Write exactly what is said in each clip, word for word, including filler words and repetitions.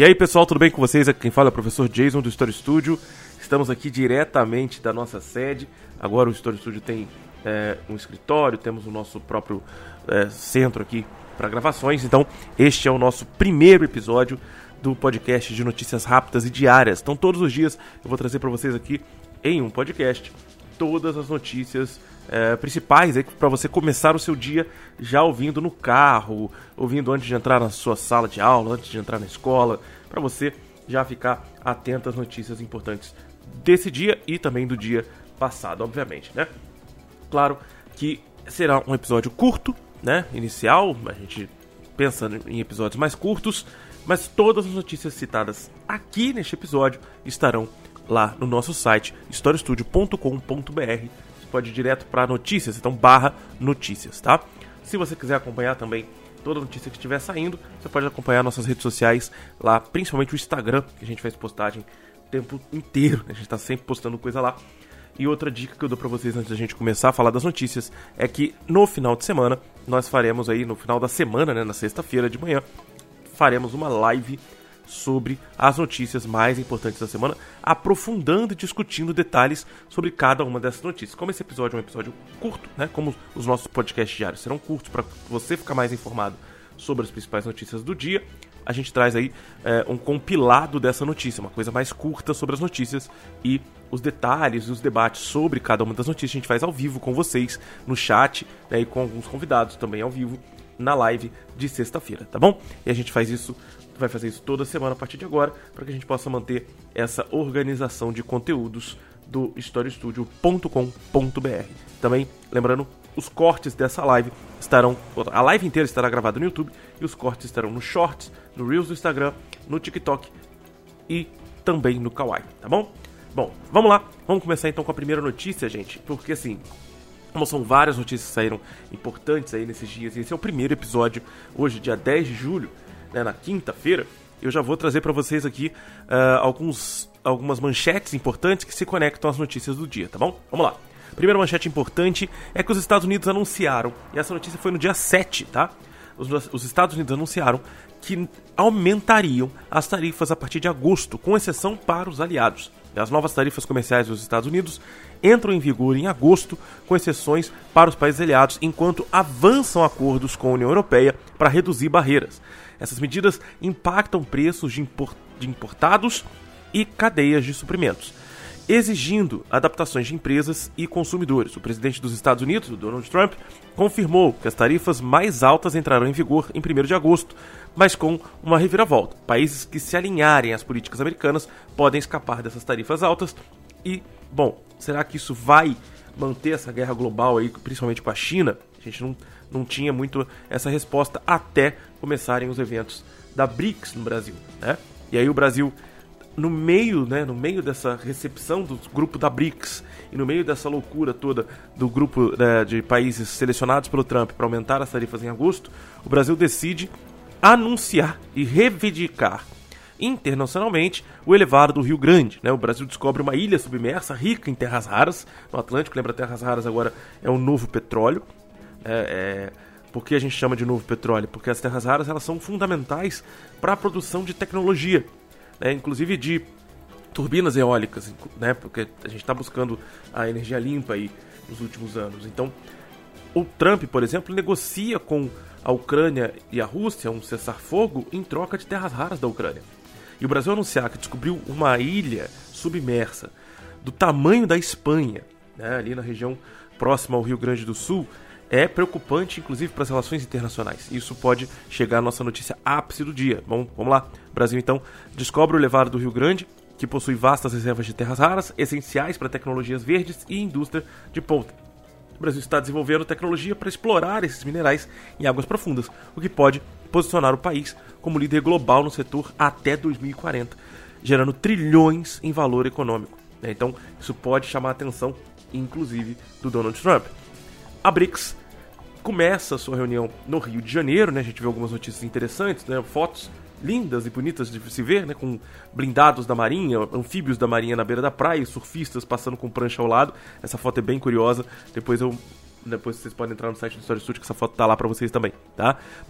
E aí, pessoal, tudo bem com vocês? Aqui quem fala é o professor Jason do Story Studio. Estamos aqui diretamente da nossa sede. Agora o Story Studio tem é, um escritório, temos o nosso próprio é, centro aqui para gravações. Então, este é o nosso primeiro episódio do podcast de notícias rápidas e diárias. Então, todos os dias eu vou trazer para vocês aqui em um podcast todas as notícias é, principais para você começar o seu dia já ouvindo no carro, ouvindo antes de entrar na sua sala de aula, antes de entrar na escola, para você já ficar atento às notícias importantes desse dia e também do dia passado, obviamente, né? Claro que será um episódio curto, né? Inicial, a gente pensa em episódios mais curtos, mas todas as notícias citadas aqui neste episódio estarão lá no nosso site story studio ponto com ponto b r. Você pode ir direto para notícias, então barra notícias, tá? Se você quiser acompanhar também toda notícia que estiver saindo, você pode acompanhar nossas redes sociais lá, principalmente o Instagram, que a gente faz postagem o tempo inteiro, né? A gente está sempre postando coisa lá. E outra dica que eu dou para vocês antes da gente começar a falar das notícias é que no final de semana, nós faremos aí, no final da semana, né, na sexta-feira de manhã, faremos uma live sobre as notícias mais importantes da semana, aprofundando e discutindo detalhes sobre cada uma dessas notícias. Como esse episódio é um episódio curto, né, como os nossos podcasts diários serão curtos para você ficar mais informado sobre as principais notícias do dia, a gente traz aí é, um compilado dessa notícia, uma coisa mais curta sobre as notícias e os detalhes e os debates sobre cada uma das notícias a gente faz ao vivo com vocês no chat, né, e com alguns convidados também ao vivo na live de sexta-feira, tá bom? E a gente faz isso, vai fazer isso toda semana a partir de agora, para que a gente possa manter essa organização de conteúdos do story studio ponto com ponto b r. Também, lembrando, os cortes dessa live estarão, a live inteira estará gravada no YouTube e os cortes estarão no Shorts, no Reels do Instagram, no TikTok e também no Kawaii, tá bom? Bom, vamos lá, vamos começar então com a primeira notícia, gente, porque assim, como são várias notícias que saíram importantes aí nesses dias, e esse é o primeiro episódio, hoje, dia dez de julho, né, na quinta-feira, eu já vou trazer para vocês aqui uh, alguns, algumas manchetes importantes que se conectam às notícias do dia, tá bom? Vamos lá. A primeira manchete importante é que os Estados Unidos anunciaram, e essa notícia foi no dia sete, tá? Os, os Estados Unidos anunciaram que aumentariam as tarifas a partir de agosto, com exceção para os aliados. As novas tarifas comerciais dos Estados Unidos entram em vigor em agosto, com exceções para os países aliados, enquanto avançam acordos com a União Europeia para reduzir barreiras. Essas medidas impactam preços de, import- de importados e cadeias de suprimentos, exigindo adaptações de empresas e consumidores. O presidente dos Estados Unidos, Donald Trump, confirmou que as tarifas mais altas entrarão em vigor em primeiro de agosto, mas com uma reviravolta. Países que se alinharem às políticas americanas podem escapar dessas tarifas altas e, bom, será que isso vai manter essa guerra global aí, principalmente com a China? A gente não, não tinha muito essa resposta até começarem os eventos da BRICS no Brasil, né? E aí o Brasil, no meio, né, no meio dessa recepção do grupo da BRICS e no meio dessa loucura toda do grupo, né, de países selecionados pelo Trump para aumentar as tarifas em agosto, o Brasil decide anunciar e reivindicar internacionalmente o elevado do Rio Grande, né? O Brasil descobre uma ilha submersa rica em terras raras no Atlântico. Lembra, terras raras agora é o novo petróleo. É, é... Por que a gente chama de novo petróleo? Porque as terras raras, elas são fundamentais para a produção de tecnologia, né? Inclusive de turbinas eólicas, né? Porque a gente está buscando a energia limpa aí nos últimos anos. Então, o Trump, por exemplo, negocia com a Ucrânia e a Rússia um cessar-fogo em troca de terras raras da Ucrânia. E o Brasil anunciar que descobriu uma ilha submersa do tamanho da Espanha, né, ali na região próxima ao Rio Grande do Sul, é preocupante, inclusive, para as relações internacionais. Isso pode chegar à nossa notícia ápice do dia. Bom, vamos lá. O Brasil, então, descobre o elevado do Rio Grande, que possui vastas reservas de terras raras, essenciais para tecnologias verdes e indústria de ponta. O Brasil está desenvolvendo tecnologia para explorar esses minerais em águas profundas, o que pode posicionar o país como líder global no setor até dois mil e quarenta, gerando trilhões em valor econômico. Então, isso pode chamar a atenção, inclusive, do Donald Trump. A BRICS começa a sua reunião no Rio de Janeiro, né? A gente vê algumas notícias interessantes, né? Fotos lindas e bonitas de se ver, né, com blindados da marinha, anfíbios da marinha na beira da praia, surfistas passando com prancha ao lado. Essa foto é bem curiosa, depois eu depois vocês podem entrar no site do Story Studio que essa foto tá lá pra vocês também, tá? Bom,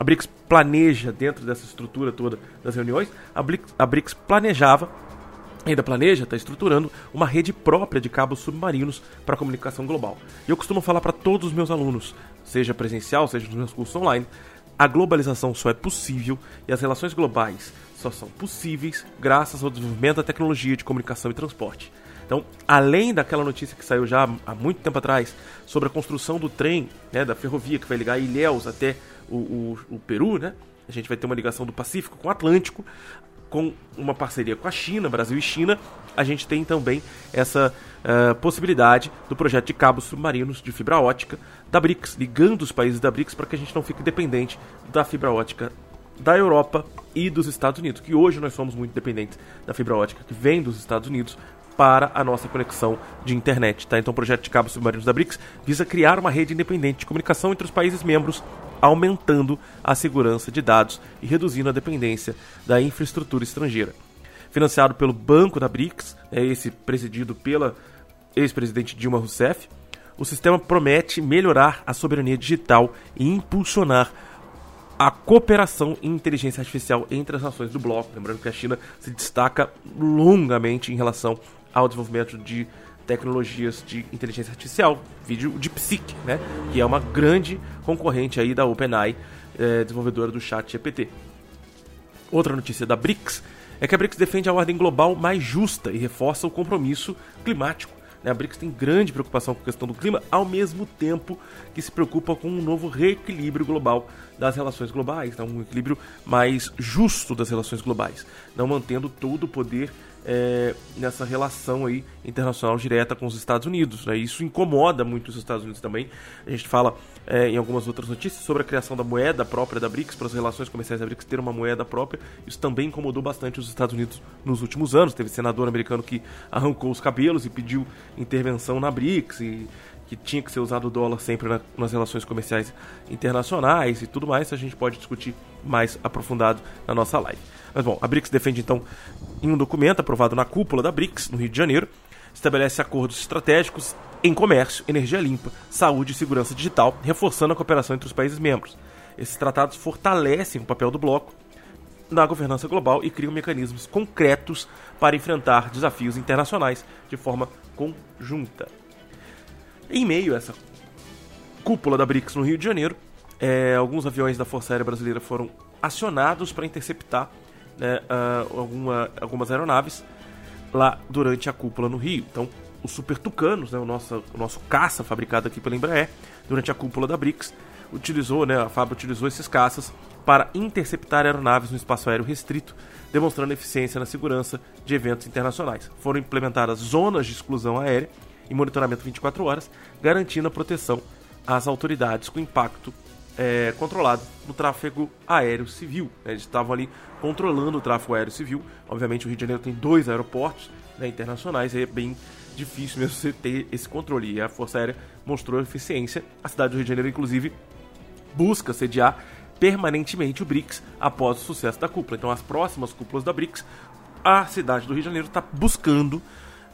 a BRICS planeja, dentro dessa estrutura toda das reuniões, a BRICS, a BRICS planejava, ainda planeja, está estruturando uma rede própria de cabos submarinos para comunicação global. E eu costumo falar para todos os meus alunos, seja presencial, seja nos meus cursos online, a globalização só é possível e as relações globais só são possíveis graças ao desenvolvimento da tecnologia de comunicação e transporte. Então, além daquela notícia que saiu já há muito tempo atrás sobre a construção do trem, né, da ferrovia que vai ligar Ilhéus até o, o, o Peru, né, a gente vai ter uma ligação do Pacífico com o Atlântico, com uma parceria com a China, Brasil e China, a gente tem também essa uh, possibilidade do projeto de cabos submarinos de fibra ótica da BRICS, ligando os países da BRICS para que a gente não fique dependente da fibra ótica da Europa e dos Estados Unidos, que hoje nós somos muito dependentes da fibra ótica que vem dos Estados Unidos para a nossa conexão de internet. Tá? Então o projeto de cabos submarinos da BRICS visa criar uma rede independente de comunicação entre os países membros, aumentando a segurança de dados e reduzindo a dependência da infraestrutura estrangeira. Financiado pelo Banco da BRICS, é esse presidido pela ex-presidente Dilma Rousseff, o sistema promete melhorar a soberania digital e impulsionar a cooperação em inteligência artificial entre as nações do bloco. Lembrando que a China se destaca longamente em relação ao desenvolvimento de tecnologias de inteligência artificial, vídeo DeepSeek, né, que é uma grande concorrente aí da OpenAI, é, desenvolvedora do chat G P T. Outra notícia da BRICS é que a BRICS defende a ordem global mais justa e reforça o compromisso climático. A BRICS tem grande preocupação com a questão do clima, ao mesmo tempo que se preocupa com um novo reequilíbrio global das relações globais, né? Um equilíbrio mais justo das relações globais, não mantendo todo o poder é, nessa relação aí internacional direta com os Estados Unidos, né? Isso incomoda muito os Estados Unidos também. A gente fala é, em algumas outras notícias sobre a criação da moeda própria da BRICS, para as relações comerciais da BRICS ter uma moeda própria. Isso também incomodou bastante os Estados Unidos nos últimos anos. Teve senador americano que arrancou os cabelos e pediu intervenção na BRICS, e que tinha que ser usado o dólar sempre na, nas relações comerciais internacionais e tudo mais. A gente pode discutir mais aprofundado na nossa live. Mas bom, a BRICS defende então, em um documento aprovado na cúpula da BRICS, no Rio de Janeiro, estabelece acordos estratégicos em comércio, energia limpa, saúde e segurança digital, reforçando a cooperação entre os países membros. Esses tratados fortalecem o papel do bloco na governança global e criam mecanismos concretos para enfrentar desafios internacionais de forma conjunta. Em meio a essa cúpula da BRICS no Rio de Janeiro, é, alguns aviões da Força Aérea Brasileira foram acionados para interceptar, né, uh, alguma, algumas aeronaves lá durante a cúpula no Rio. Então, os Super Tucanos, né, o, nosso, o nosso caça fabricado aqui pela Embraer, durante a cúpula da BRICS, utilizou, né, a F A B utilizou esses caças para interceptar aeronaves no espaço aéreo restrito, demonstrando eficiência na segurança de eventos internacionais. Foram implementadas zonas de exclusão aérea e monitoramento vinte e quatro horas, garantindo a proteção às autoridades com impacto é, controlado no tráfego aéreo civil. Eles estavam ali controlando o tráfego aéreo civil. Obviamente o Rio de Janeiro tem dois aeroportos, né, internacionais, e é bem difícil mesmo você ter esse controle. E a Força Aérea mostrou eficiência. A cidade do Rio de Janeiro, inclusive, busca sediar permanentemente o BRICS após o sucesso da cúpula. Então, as próximas cúpulas da BRICS, a cidade do Rio de Janeiro está buscando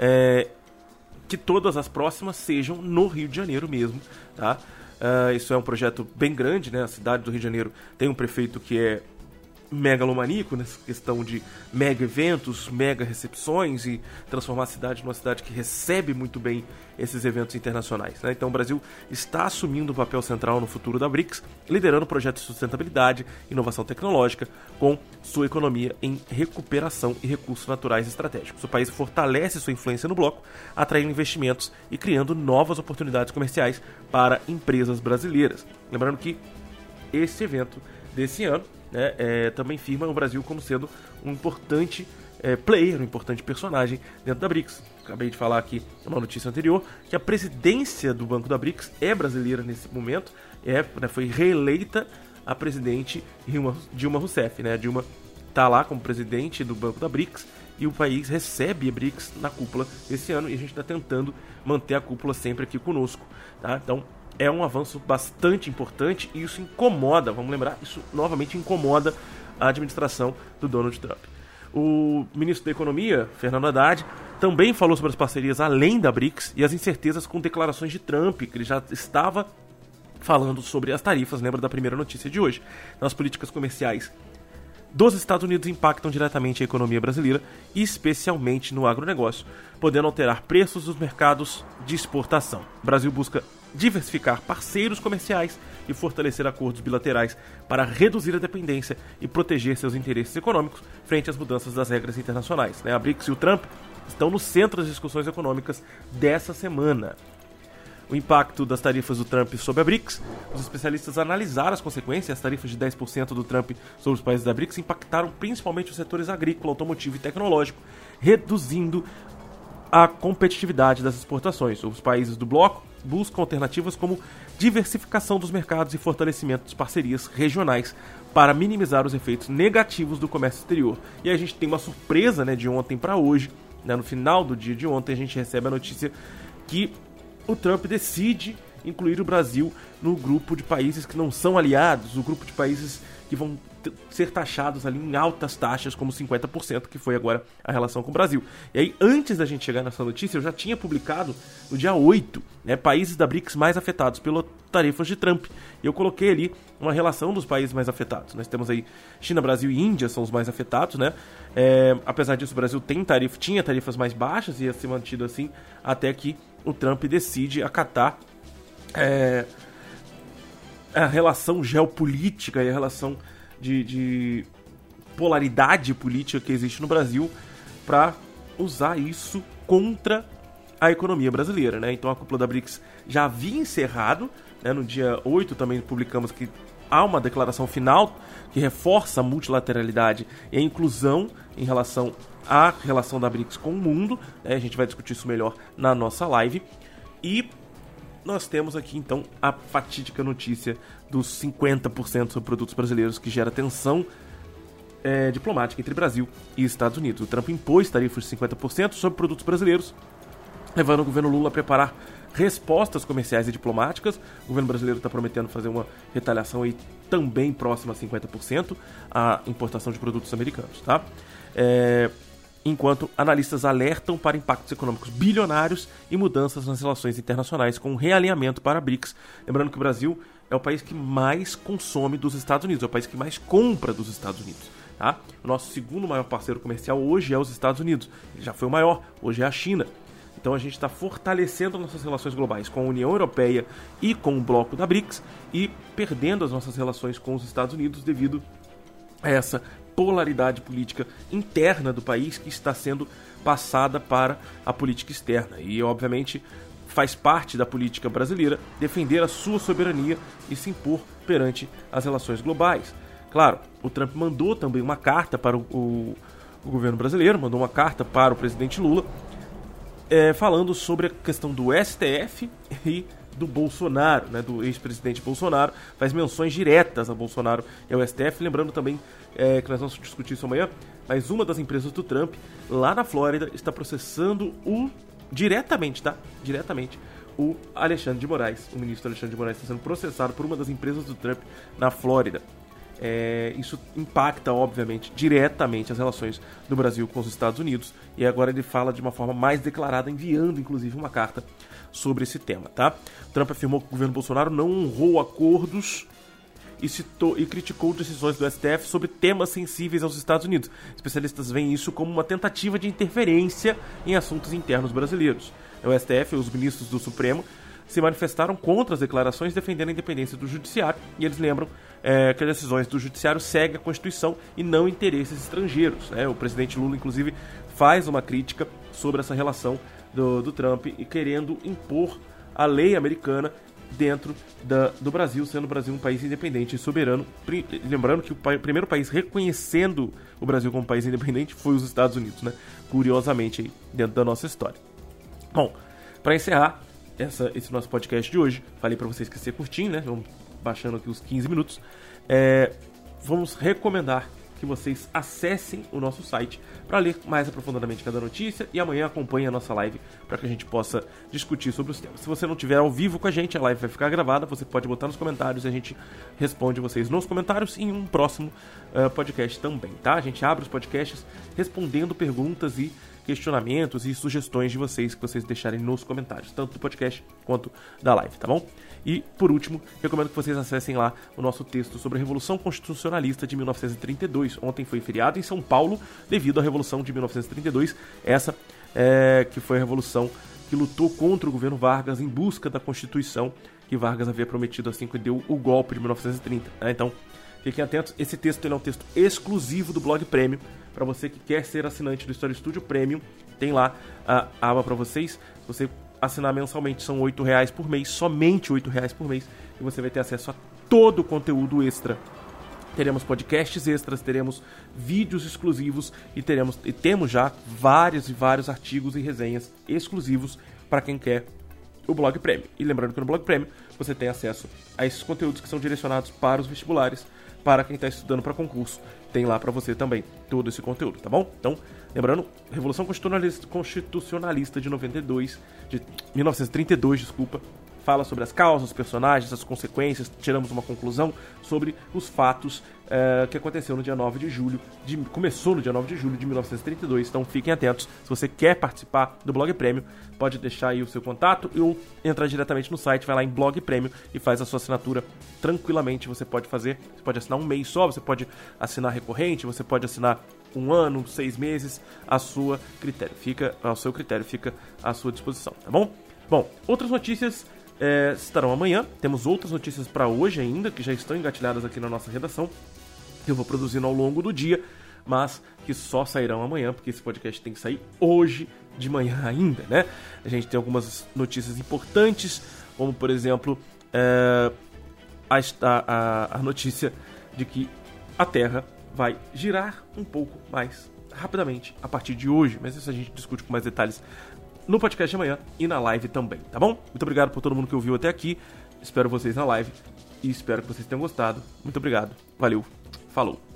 é, que todas as próximas sejam no Rio de Janeiro mesmo, tá? Uh, isso é um projeto bem grande, né? A cidade do Rio de Janeiro tem um prefeito que é megalomaníaco nessa questão de mega eventos, mega recepções, e transformar a cidade numa cidade que recebe muito bem esses eventos internacionais, né? Então o Brasil está assumindo um papel central no futuro da BRICS, liderando projetos de sustentabilidade, inovação tecnológica, com sua economia em recuperação e recursos naturais estratégicos. O país fortalece sua influência no bloco, atraindo investimentos e criando novas oportunidades comerciais para empresas brasileiras. Lembrando que esse evento desse ano, né, é, também firma o Brasil como sendo um importante é, player, um importante personagem dentro da BRICS. Acabei de falar aqui numa notícia anterior que a presidência do Banco da BRICS é brasileira nesse momento, é, né, foi reeleita a presidente Dilma, Dilma Rousseff. Né? A Dilma está lá como presidente do Banco da BRICS e o país recebe a BRICS na cúpula esse ano, e a gente está tentando manter a cúpula sempre aqui conosco. Tá? Então, é um avanço bastante importante e isso incomoda, vamos lembrar, isso novamente incomoda a administração do Donald Trump. O ministro da Economia, Fernando Haddad, também falou sobre as parcerias além da BRICS e as incertezas com declarações de Trump, que ele já estava falando sobre as tarifas, lembra da primeira notícia de hoje. Nas políticas comerciais dos Estados Unidos impactam diretamente a economia brasileira, especialmente no agronegócio, podendo alterar preços dos mercados de exportação. O Brasil busca diversificar parceiros comerciais e fortalecer acordos bilaterais para reduzir a dependência e proteger seus interesses econômicos frente às mudanças das regras internacionais. A BRICS e o Trump estão no centro das discussões econômicas dessa semana. O impacto das tarifas do Trump sobre a BRICS. Os especialistas analisaram as consequências. As tarifas de dez por cento do Trump sobre os países da BRICS impactaram principalmente os setores agrícola, automotivo e tecnológico, reduzindo a competitividade das exportações. Os países do bloco buscam alternativas como diversificação dos mercados e fortalecimento de parcerias regionais para minimizar os efeitos negativos do comércio exterior. E aí a gente tem uma surpresa, né, de ontem para hoje. Né, no final do dia de ontem a gente recebe a notícia que o Trump decide incluir o Brasil no grupo de países que não são aliados, o grupo de países que vão t- ser taxados ali em altas taxas, como cinquenta por cento, que foi agora a relação com o Brasil. E aí, antes da gente chegar nessa notícia, eu já tinha publicado no dia oito, né, países da BRICS mais afetados pelas tarifas de Trump. E eu coloquei ali uma relação dos países mais afetados. Nós temos aí China, Brasil e Índia são os mais afetados, né? É, apesar disso, o Brasil tem tarifa, tinha tarifas mais baixas e ia ser mantido assim até que o Trump decide acatar é, a relação geopolítica e a relação de, de polaridade política que existe no Brasil para usar isso contra a economia brasileira, né? Então a cúpula da BRICS já havia encerrado, né? No dia oito também publicamos que há uma declaração final que reforça a multilateralidade e a inclusão em relação à relação da BRICS com o mundo, né? A gente vai discutir isso melhor na nossa live. E nós temos aqui então a fatídica notícia dos cinquenta por cento sobre produtos brasileiros, que gera tensão é, diplomática entre Brasil e Estados Unidos. O Trump impôs tarifas de cinquenta por cento sobre produtos brasileiros, levando o governo Lula a preparar respostas comerciais e diplomáticas. O governo brasileiro está prometendo fazer uma retaliação aí também próxima a cinquenta por cento à importação de produtos americanos, tá? É, enquanto analistas alertam para impactos econômicos bilionários e mudanças nas relações internacionais com um realinhamento para a BRICS. Lembrando que o Brasil é o país que mais consome dos Estados Unidos, é o país que mais compra dos Estados Unidos. Tá? O nosso segundo maior parceiro comercial hoje é os Estados Unidos. Ele já foi o maior, hoje é a China. Então a gente está fortalecendo nossas relações globais com a União Europeia e com o bloco da BRICS e perdendo as nossas relações com os Estados Unidos devido a essa polaridade política interna do país que está sendo passada para a política externa. E, obviamente, faz parte da política brasileira defender a sua soberania e se impor perante as relações globais. Claro, o Trump mandou também uma carta para o, o, o governo brasileiro, mandou uma carta para o presidente Lula, é, falando sobre a questão do S T F e do Bolsonaro, né, do ex-presidente Bolsonaro, faz menções diretas a Bolsonaro e ao S T F, lembrando também é, que nós vamos discutir isso amanhã, mas uma das empresas do Trump, lá na Flórida, está processando o, diretamente, tá? Diretamente, o Alexandre de Moraes. O ministro Alexandre de Moraes está sendo processado por uma das empresas do Trump na Flórida. É, isso impacta, obviamente, diretamente as relações do Brasil com os Estados Unidos, e agora ele fala de uma forma mais declarada, enviando, inclusive, uma carta sobre esse tema, tá? Trump afirmou que o governo Bolsonaro não honrou acordos e, citou, e criticou decisões do S T F sobre temas sensíveis aos Estados Unidos. Especialistas veem isso como uma tentativa de interferência em assuntos internos brasileiros. O S T F e os ministros do Supremo se manifestaram contra as declarações, defendendo a independência do judiciário, e eles lembram é, que as decisões do judiciário seguem a Constituição e não interesses estrangeiros, né? O presidente Lula, inclusive, faz uma crítica sobre essa relação do, do Trump e querendo impor a lei americana dentro da, do Brasil, sendo o Brasil um país independente e soberano. Lembrando que o pa- primeiro país reconhecendo o Brasil como país independente foi os Estados Unidos, né? Curiosamente, aí, dentro da nossa história. Bom, para encerrar essa, esse nosso podcast de hoje, falei para vocês que ia ser curtinho, né? Vamos baixando aqui os quinze minutos. É, vamos recomendar que vocês acessem o nosso site para ler mais aprofundadamente cada notícia, e amanhã acompanhe a nossa live para que a gente possa discutir sobre os temas. Se você não estiver ao vivo com a gente, a live vai ficar gravada, você pode botar nos comentários e a gente responde vocês nos comentários em um próximo uh, podcast também, tá? A gente abre os podcasts respondendo perguntas e questionamentos e sugestões de vocês que vocês deixarem nos comentários, tanto do podcast quanto da live, tá bom? E, por último, recomendo que vocês acessem lá o nosso texto sobre a Revolução Constitucionalista de mil novecentos e trinta e dois. Ontem foi feriado em São Paulo devido à Revolução de mil novecentos e trinta e dois, essa é, que foi a revolução que lutou contra o governo Vargas em busca da Constituição que Vargas havia prometido assim que deu o golpe de mil novecentos e trinta. Né? Então, fiquem atentos. Esse texto ele é um texto exclusivo do Blog Premium. Para você que quer ser assinante do Story Studio Premium, tem lá a aba para vocês. Se você assinar mensalmente, são oito reais por mês, somente oito reais por mês, e você vai ter acesso a todo o conteúdo extra. Teremos podcasts extras, teremos vídeos exclusivos e, teremos, e temos já vários e vários artigos e resenhas exclusivos para quem quer o Blog Premium. E lembrando que no Blog Premium você tem acesso a esses conteúdos que são direcionados para os vestibulares, para quem está estudando para concurso. Tem lá para você também todo esse conteúdo, tá bom? Então, lembrando, Revolução Constitucionalista, Constitucionalista de noventa e dois, de mil novecentos e trinta e dois, desculpa, fala sobre as causas, os personagens, as consequências, tiramos uma conclusão sobre os fatos uh, que aconteceu no dia nove de julho, de, começou no dia nove de julho de mil novecentos e trinta e dois, então fiquem atentos. Se você quer participar do Blog Premium, pode deixar aí o seu contato ou entrar diretamente no site, vai lá em Blog Premium e faz a sua assinatura tranquilamente. Você pode fazer, você pode assinar um mês só, você pode assinar recorrente, você pode assinar um ano, seis meses, a sua critério, fica ao seu critério, fica à sua disposição, tá bom? Bom, outras notícias É, estarão amanhã. Temos outras notícias para hoje ainda, que já estão engatilhadas aqui na nossa redação, que eu vou produzindo ao longo do dia, mas que só sairão amanhã, porque esse podcast tem que sair hoje de manhã ainda, né? A gente tem algumas notícias importantes, como por exemplo é, a, a, a notícia de que a Terra vai girar um pouco mais rapidamente a partir de hoje, mas isso a gente discute com mais detalhes no podcast de amanhã e na live também, tá bom? Muito obrigado por todo mundo que ouviu até aqui. Espero vocês na live e espero que vocês tenham gostado. Muito obrigado. Valeu. Falou.